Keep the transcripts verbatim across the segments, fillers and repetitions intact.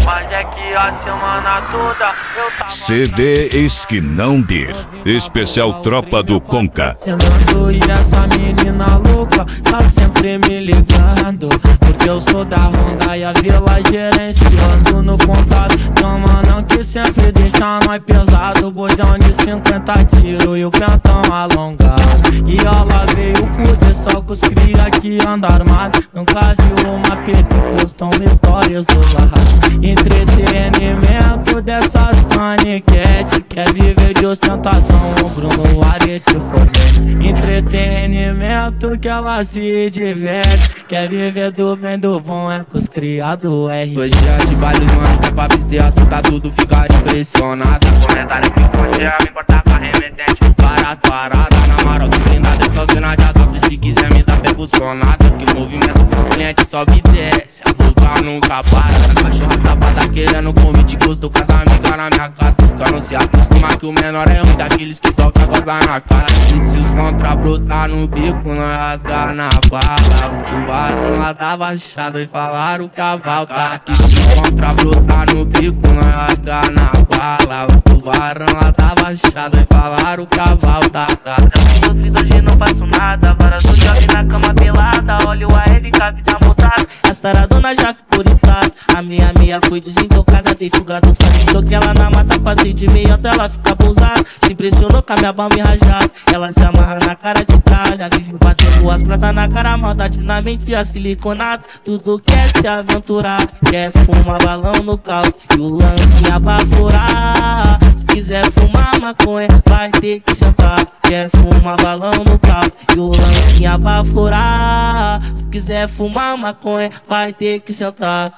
Mas é que a semana toda eu tava... C D Esquinão Beer, especial Tropa do Conca. E essa menina louca tá sempre me ligando, porque eu sou da Honda e a Vila gerenciando no contato. Toma não que sempre deixa nós pesado, bordão de cinquenta tiros e o pentão alongado. E ela veio fuder só com os cria que anda armado. Nunca viu uma P T postando histórias do lado. Entretenimento dessas paniquete, quer viver de ostentação, o Bruno Arete fornece. Entretenimento que ela se diverte, quer viver do bem do bom, é com os criados R. Dois dias de baile, mano, que é pra vestir as putas, tudo ficar impressionado. Comentário que podia me importar com a remetente. Várias paradas, na moral, que blindada é só cena de assalto. Se quiser me dar pego sonata, que o movimento do cliente sobe e desce, as loucas nunca para. A cachorra safada querendo convite, gosto com as amigas na minha casa. Só não se acostuma que o menor é ruim daqueles que toca goza na cara. E se os contra brotar no bico, nós rasgar na bala. Os tubarão lá da baixada e falaram que a val tá aqui. Se os contra brotar no bico, nós rasgar na bala. Os tubarão lá da baixada e falaram que a val tá aqui. Hoje não faço nada, várias hoje eu vi na cama pelada. Olha o A R com a vida mudada. As taradona já ficou irritada. A minha meia foi desentocada, dei fuga dos caras. Toquei ela na mata, passei de meia até ela ficar pousada. Se impressionou com a minha balma rajada. Ela se amarra na cara de tralha, vive batendo as pratas na cara, maldade na mente, as siliconadas. Tudo quer se aventurar, quer fumar balão no carro e o lance abaforar. Se quiser fumar maconha, vai ter que sentar. Quer fumar balão no carro e o lance abaforar. Se quiser fumar maconha, vai ter que sentar.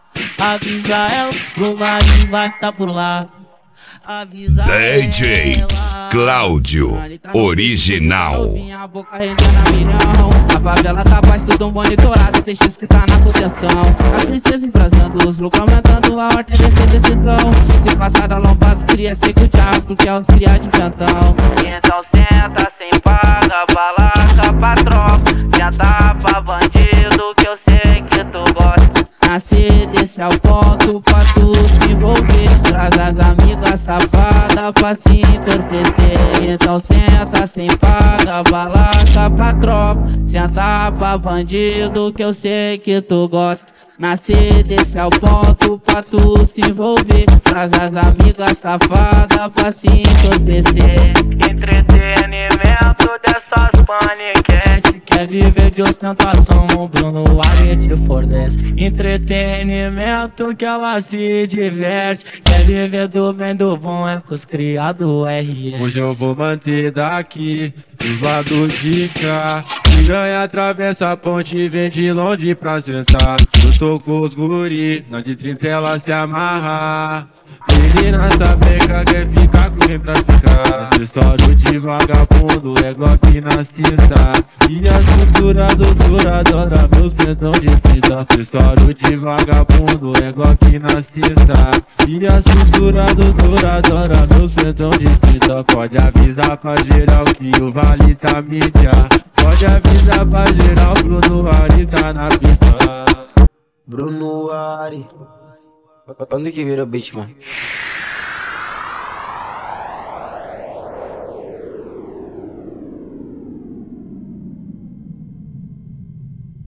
Avisa ela, o marido vai estar por lá. Avisa D J Cláudio Original. Minha boca rendendo a milhão. A favela tá baixo, tudo monitorado, deixa isso que tá na contenção. As princesas embrasando, os lucros aumentando, a ordem descendo de então. Se passar da lombada, queria ser que o diabo, porque é os cria de cantão. Então senta sem paga, balaca pra tropa. Senta pra bandido que eu sei que tu gosta. Nascer, desse ao ponto pra tu se envolver. Traz as amigas safadas pra se entorpecer. Então senta sem paga, balaca pra tropa. Senta pra bandido que eu sei que tu gosta. Nascer, desse ao ponto pra tu se envolver. Traz as amigas safadas pra se entorpecer. Entretenimento dessas paniquete, quer viver de ostentação, o Bruno Arete fornece. Entretenimento que ela se diverte, quer viver do bem do bom, é com os criados R S. Hoje eu vou manter daqui, do lado de cá. Piranha atravessa a ponte e vem de longe pra sentar. Eu tô com os guri, não de trinta ela se amarra. Menina sapeca quer ficar com quem pra ficar. Essa história de vagabundo é Glock na cinta. E a estrutura doutora adora meus pentão de fita. Essa história de vagabundo é Glock na cinta. E a estrutura doutora adora meus pentão de fita. Pode avisar pra geral que o vale tá mídia. Pode avisar pra geral, Bruno Ari tá na pista. Bruno Ari, onde que vira o beat, mano?